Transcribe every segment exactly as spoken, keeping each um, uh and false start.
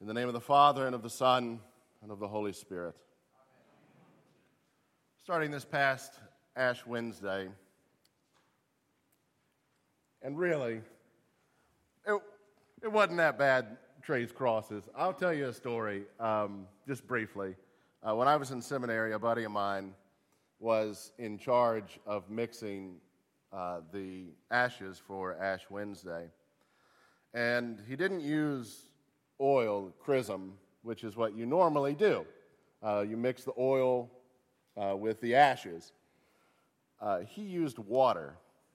In the name of the Father, and of the Son, and of the Holy Spirit. Starting this past Ash Wednesday, and really, it, it wasn't that bad, Trey's crosses. I'll tell you a story, um, just briefly. Uh, when I was in seminary, a buddy of mine was in charge of mixing uh, the ashes for Ash Wednesday. And he didn't use oil, chrism, which is what you normally do. Uh, you mix the oil uh, with the ashes. Uh, he used water.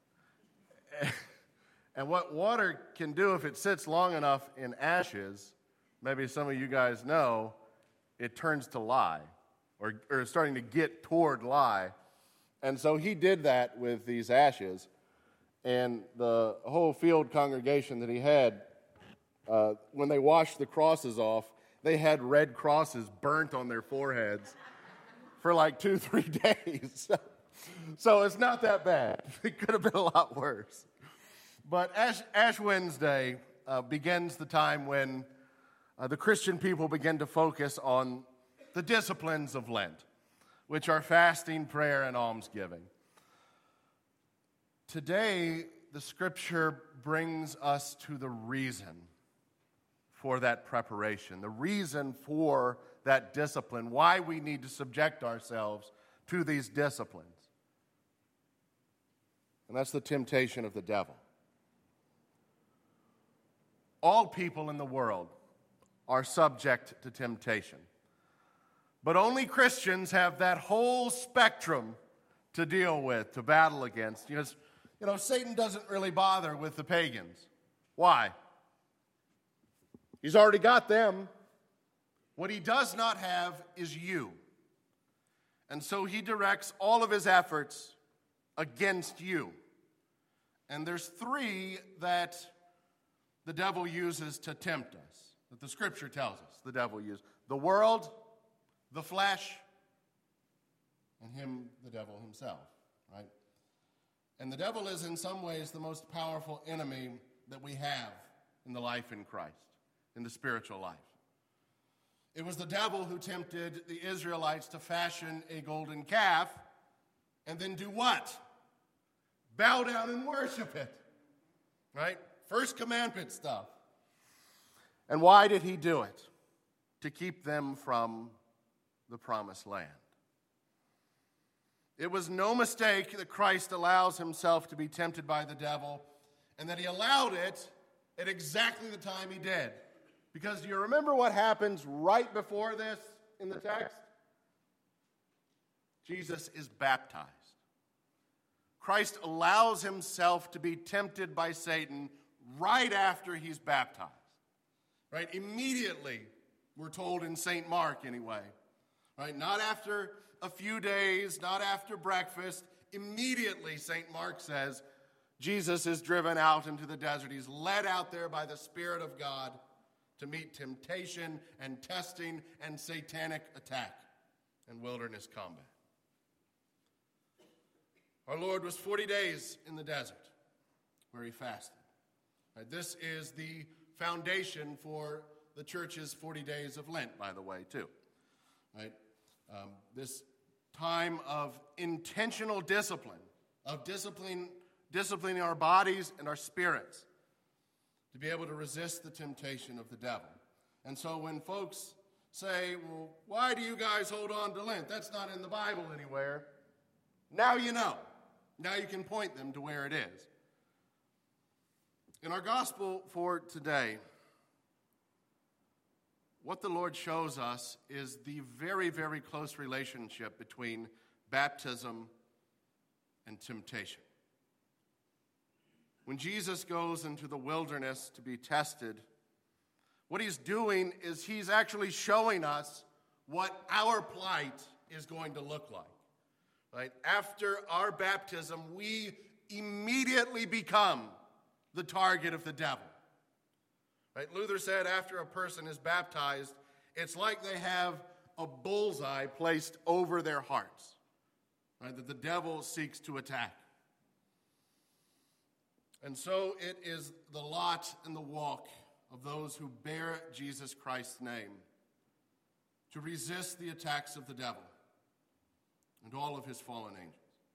And what water can do if it sits long enough in ashes, maybe some of you guys know, it turns to lye, or, or is starting to get toward lye. And so he did that with these ashes, and the whole field congregation that he had, uh, when they washed the crosses off, they had red crosses burnt on their foreheads for like two, three days. So it's not that bad. It could have been a lot worse. But Ash, Ash Wednesday uh, begins the time when uh, the Christian people begin to focus on the disciplines of Lent, which are fasting, prayer, and almsgiving. Today, the Scripture brings us to the reason for that preparation, the reason for that discipline, why we need to subject ourselves to these disciplines. And that's the temptation of the devil. All people in the world are subject to temptation. But only Christians have that whole spectrum to deal with, to battle against. You know, you know, Satan doesn't really bother with the pagans. Why? He's already got them. What he does not have is you. And so he directs all of his efforts against you. And there's three that the devil uses to tempt us, that the Scripture tells us the devil uses. The world, the flesh, and him, the devil himself, right? And the devil is in some ways the most powerful enemy that we have in the life in Christ, in the spiritual life. It was the devil who tempted the Israelites to fashion a golden calf and then do what? Bow down and worship it, right? First commandment stuff. And why did he do it? To keep them from the promised land. It was no mistake that Christ allows himself to be tempted by the devil, and that he allowed it at exactly the time he did. Because do you remember what happens right before this in the text? Jesus is baptized. Christ allows himself to be tempted by Satan right after he's baptized. Right? Immediately, we're told in Saint Mark anyway. Right? Not after a few days, not after breakfast. Immediately, Saint Mark says, Jesus is driven out into the desert. He's led out there by the Spirit of God to meet temptation and testing and satanic attack and wilderness combat. Our Lord was forty days in the desert where he fasted. Right, this is the foundation for the church's forty days of Lent, by the way, too. Right? Um, this time of intentional discipline, of discipline, disciplining our bodies and our spirits to be able to resist the temptation of the devil. And so when folks say, well, why do you guys hold on to Lent? That's not in the Bible anywhere. Now you know. Now you can point them to where it is. In our gospel for today, what the Lord shows us is the very, very close relationship between baptism and temptation. When Jesus goes into the wilderness to be tested, what he's doing is he's actually showing us what our plight is going to look like. Right? After our baptism, we immediately become the target of the devil. Right? Luther said after a person is baptized, it's like they have a bullseye placed over their hearts, right, that the devil seeks to attack. And so it is the lot and the walk of those who bear Jesus Christ's name, to resist the attacks of the devil and all of his fallen angels.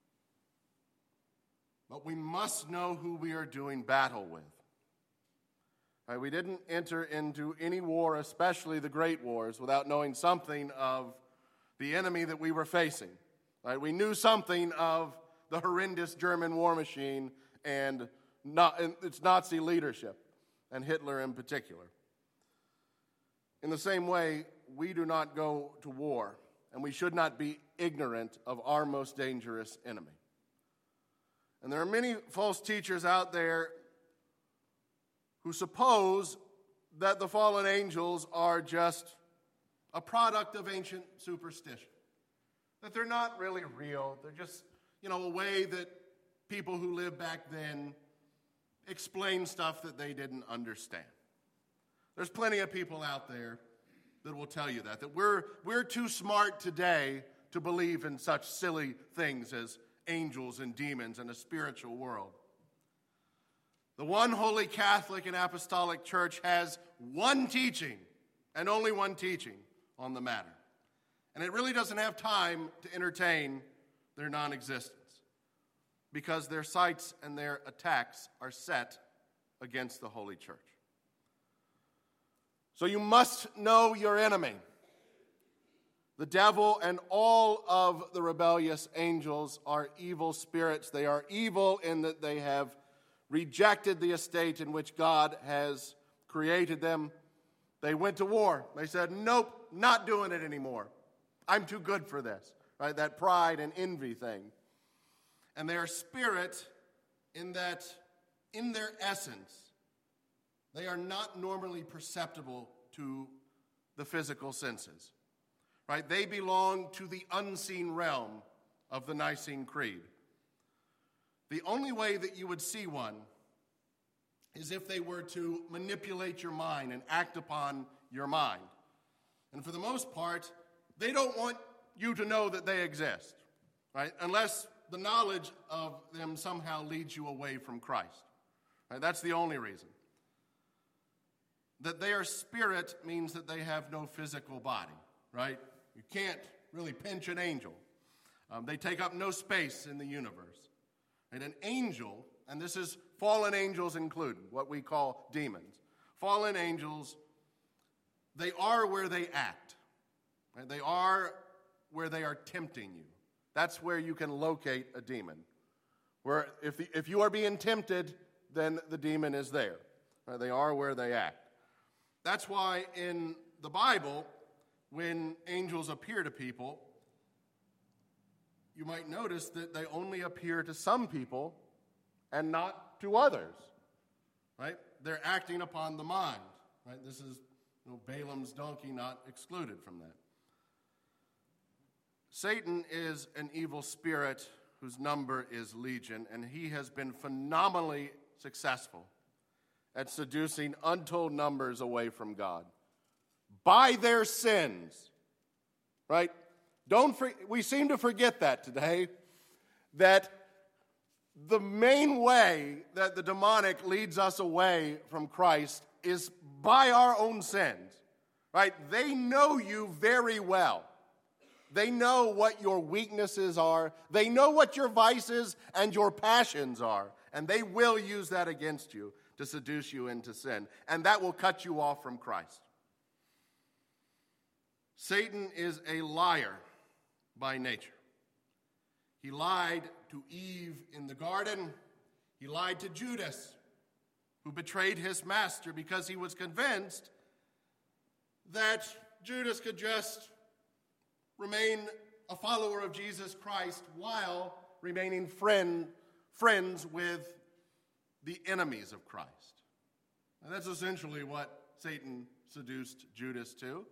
But we must know who we are doing battle with. Right, we didn't enter into any war, especially the great wars, without knowing something of the enemy that we were facing. Right, we knew something of the horrendous German war machine and, not, and its Nazi leadership, and Hitler in particular. In the same way, we do not go to war, and we should not be ignorant of our most dangerous enemy. And there are many false teachers out there who suppose that the fallen angels are just a product of ancient superstition, that they're not really real. They're just, you know, a way that people who lived back then explain stuff that they didn't understand. There's plenty of people out there that will tell you that, that we're, we're too smart today to believe in such silly things as angels and demons and a spiritual world. The one holy Catholic and Apostolic Church has one teaching, and only one teaching, on the matter. And it really doesn't have time to entertain their non-existence, because their sights and their attacks are set against the Holy Church. So you must know your enemy. The devil and all of the rebellious angels are evil spirits. They are evil in that they have rejected the estate in which God has created them. They went to war. They said, nope, not doing it anymore. I'm too good for this. Right? That pride and envy thing. And they are spirit in that, in their essence, they are not normally perceptible to the physical senses. Right? They belong to the unseen realm of the Nicene Creed. The only way that you would see one is if they were to manipulate your mind and act upon your mind. And for the most part, they don't want you to know that they exist, right? Unless the knowledge of them somehow leads you away from Christ. Right? That's the only reason. That they are spirit means that they have no physical body, right? You can't really pinch an angel. Um, they take up no space in the universe. And an angel, and this is fallen angels included, what we call demons. Fallen angels, they are where they act. Right? They are where they are tempting you. That's where you can locate a demon. Where if, the, if you are being tempted, then the demon is there. Right? They are where they act. That's why in the Bible, when angels appear to people, you might notice that they only appear to some people and not to others, right? They're acting upon the mind, right? This is, you know, Balaam's donkey not excluded from that. Satan is an evil spirit whose number is legion, and he has been phenomenally successful at seducing untold numbers away from God by their sins, right? Don't for, we seem to forget that today, that the main way that the demonic leads us away from Christ is by our own sins, right? They know you very well. They know what your weaknesses are. They know what your vices and your passions are, and they will use that against you to seduce you into sin, and that will cut you off from Christ. Satan is a liar by nature. He lied to Eve in the garden. He lied to Judas, who betrayed his master because he was convinced that Judas could just remain a follower of Jesus Christ while remaining friend, friends with the enemies of Christ. And that's essentially what Satan seduced Judas to.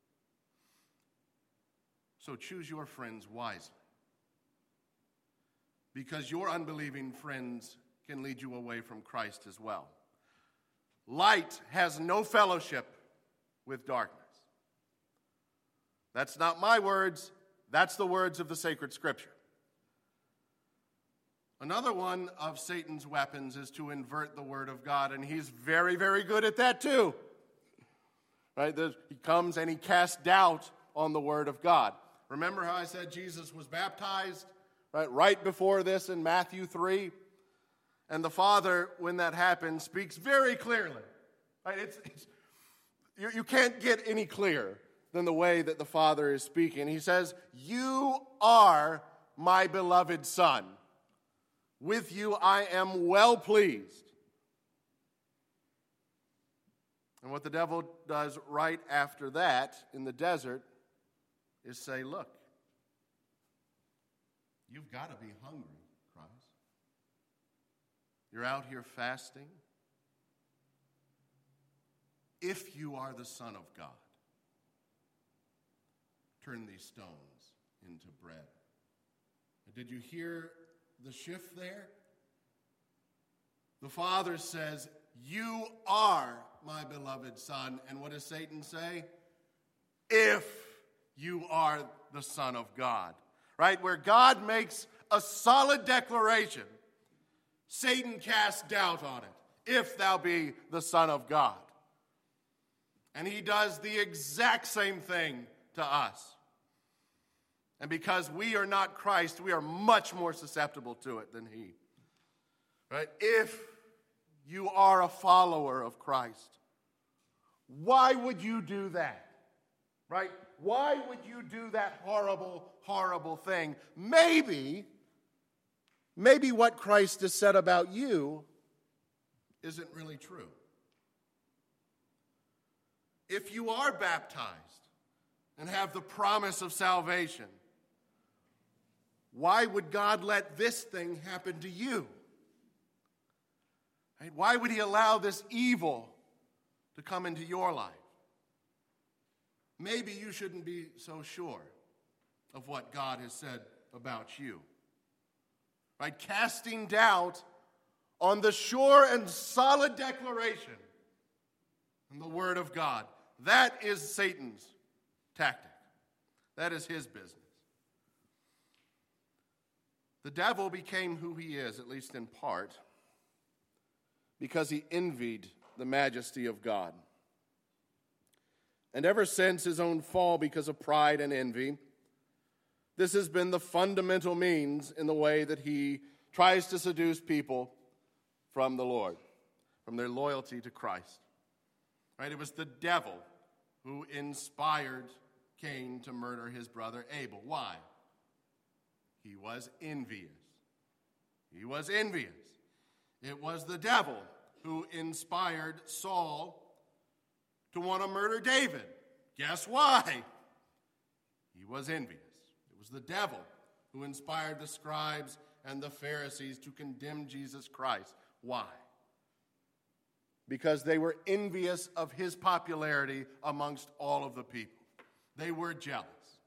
So choose your friends wisely, because your unbelieving friends can lead you away from Christ as well. Light has no fellowship with darkness. That's not my words. That's the words of the sacred scripture. Another one of Satan's weapons is to invert the word of God, and he's very, very good at that too. Right? There's, he comes and he casts doubt on the word of God. Remember how I said Jesus was baptized? Right, right before this in Matthew three. And the Father, when that happens, speaks very clearly. Right? It's, it's, you, you can't get any clearer than the way that the Father is speaking. He says, "You are my beloved Son. With you I am well pleased." And what the devil does right after that in the desert is say, "Look, you've got to be hungry, Christ. You're out here fasting. If you are the Son of God, turn these stones into bread." Did you hear the shift there? The Father says, "You are my beloved Son." And what does Satan say? "If you are the Son of God." Right? Where God makes a solid declaration, Satan casts doubt on it. "If thou be the Son of God." And he does the exact same thing to us. And because we are not Christ, we are much more susceptible to it than he. Right? If you are a follower of Christ, why would you do that? Right? Why would you do that horrible, horrible thing? Maybe, maybe what Christ has said about you isn't really true. If you are baptized and have the promise of salvation, why would God let this thing happen to you? Right? Why would he allow this evil to come into your life? Maybe you shouldn't be so sure of what God has said about you. Right? Casting doubt on the sure and solid declaration in the Word of God. That is Satan's tactic. That is his business. The devil became who he is, at least in part, because he envied the majesty of God. And ever since his own fall because of pride and envy, this has been the fundamental means in the way that he tries to seduce people from the Lord, from their loyalty to Christ. Right? It was the devil who inspired Cain to murder his brother Abel. Why? He was envious. He was envious. It was the devil who inspired Saul to want to murder David. Guess why? He was envious. It was the devil who inspired the scribes and the Pharisees to condemn Jesus Christ. Why? Because they were envious of his popularity amongst all of the people. They were jealous.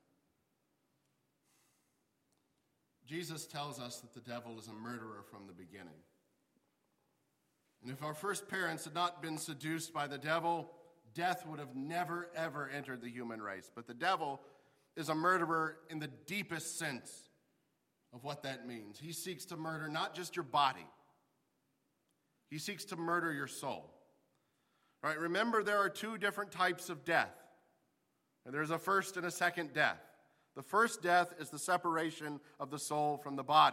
Jesus tells us that the devil is a murderer from the beginning. And if our first parents had not been seduced by the devil, death would have never, ever entered the human race. But the devil is a murderer in the deepest sense of what that means. He seeks to murder not just your body. He seeks to murder your soul. Right? Remember, there are two different types of death. And there's a first and a second death. The first death is the separation of the soul from the body.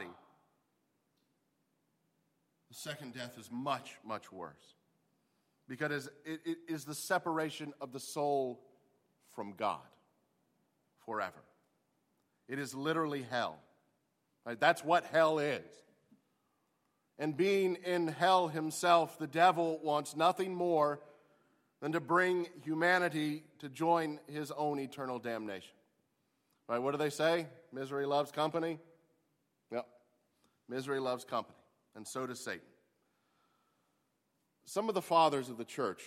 The second death is much, much worse. Because it, it is the separation of the soul from God forever. It is literally hell. Right? That's what hell is. And being in hell himself, the devil wants nothing more than to bring humanity to join his own eternal damnation. Right? What do they say? Misery loves company? Yep. Misery loves company. And so does Satan. Some of the fathers of the church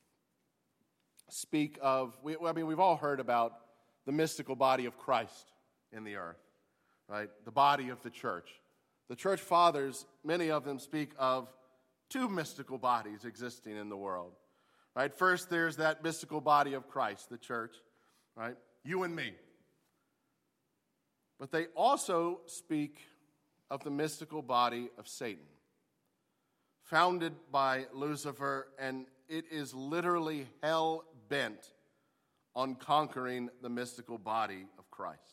speak of, we, I mean, we've all heard about the mystical body of Christ in the earth, right? The body of the church. The church fathers, many of them speak of two mystical bodies existing in the world, right? First, there's that mystical body of Christ, the church, right? You and me. But they also speak of the mystical body of Satan, founded by Lucifer, and it is literally hell-bent on conquering the mystical body of Christ.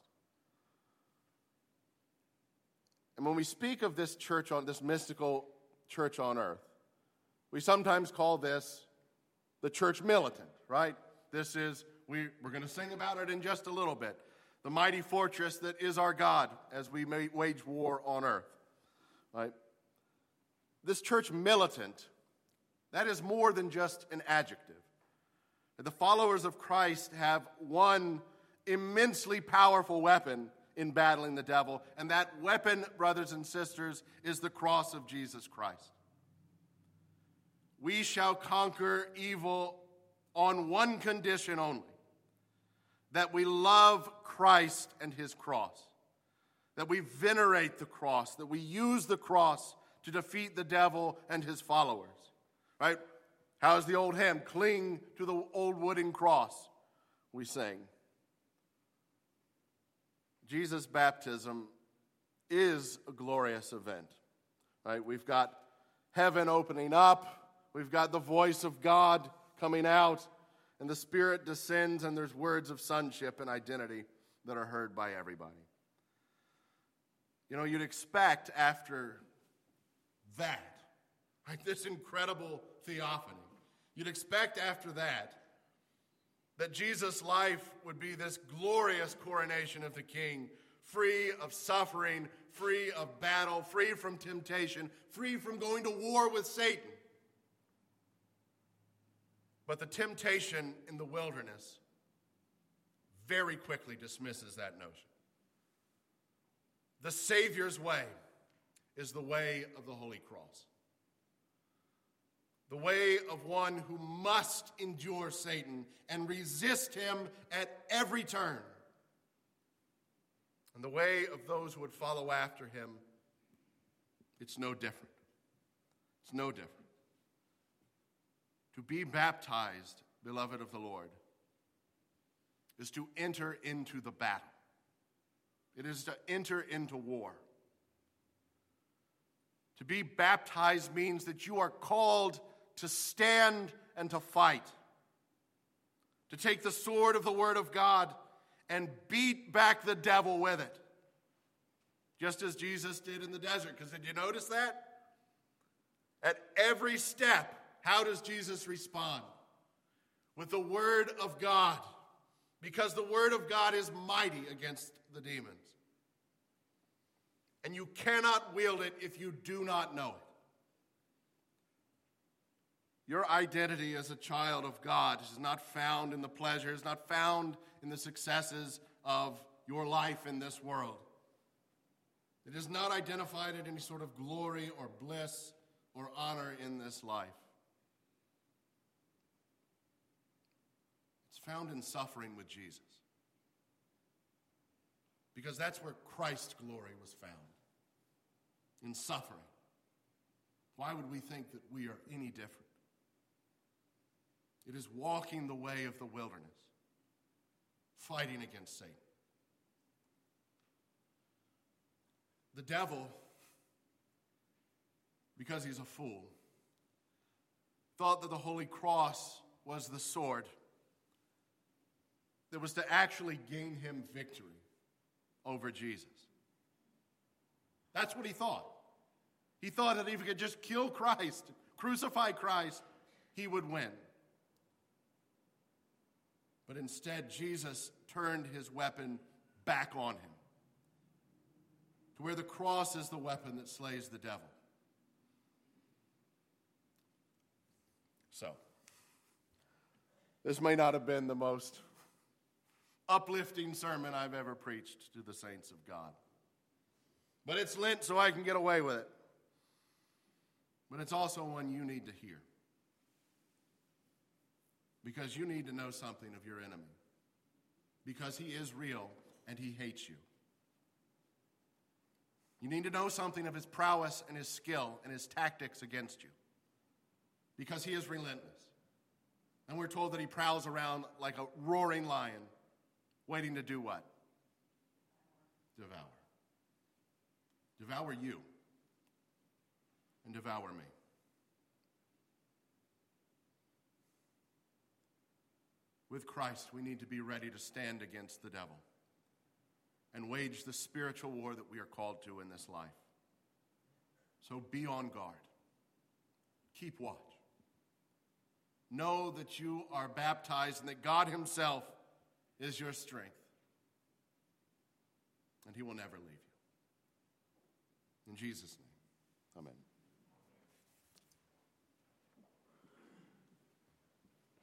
And when we speak of this church on this mystical church on earth, we sometimes call this the church militant, right? This is, we, we're going to sing about it in just a little bit. The mighty fortress that is our God as we may wage war on earth, right? This church militant, that is more than just an adjective. The followers of Christ have one immensely powerful weapon in battling the devil, and that weapon, brothers and sisters, is the cross of Jesus Christ. We shall conquer evil on one condition only, that we love Christ and his cross, that we venerate the cross, that we use the cross to defeat the devil and his followers, right? How's the old hymn? Cling to the old wooden cross, we sing. Jesus' baptism is a glorious event, right? We've got heaven opening up, we've got the voice of God coming out, and the Spirit descends, and there's words of sonship and identity that are heard by everybody. You know, you'd expect after that, right, this incredible theophany, you'd expect after that that Jesus' life would be this glorious coronation of the King, free of suffering, free of battle, free from temptation, free from going to war with Satan. But the temptation in the wilderness very quickly dismisses that notion. The Savior's way is the way of the Holy Cross. The way of one who must endure Satan and resist him at every turn. And the way of those who would follow after him, it's no different. It's no different. To be baptized, beloved of the Lord, is to enter into the battle. It is to enter into war. To be baptized means that you are called to stand and to fight, to take the sword of the Word of God and beat back the devil with it, just as Jesus did in the desert. Because did you notice that? At every step, how does Jesus respond? With the Word of God, because the Word of God is mighty against the demons. And you cannot wield it if you do not know it. Your identity as a child of God is not found in the pleasures, not found in the successes of your life in this world. It is not identified in any sort of glory or bliss or honor in this life. It's found in suffering with Jesus. Because that's where Christ's glory was found, in suffering. Why would we think that we are any different? It is walking the way of the wilderness, fighting against Satan. The devil, because he's a fool, thought that the Holy Cross was the sword that was to actually gain him victory over Jesus. That's what he thought. He thought that if he could just kill Christ, crucify Christ, he would win. But instead, Jesus turned his weapon back on him, to where the cross is the weapon that slays the devil. So, this may not have been the most uplifting sermon I've ever preached to the saints of God. But it's Lent, so I can get away with it. But it's also one you need to hear. Because you need to know something of your enemy. Because he is real and he hates you. You need to know something of his prowess and his skill and his tactics against you. Because he is relentless. And we're told that he prowls around like a roaring lion, waiting to do what? Devour. devour you and devour me. With Christ, we need to be ready to stand against the devil and wage the spiritual war that we are called to in this life. So be on guard. Keep watch. Know that you are baptized and that God himself is your strength. And he will never leave you. In Jesus' name, amen.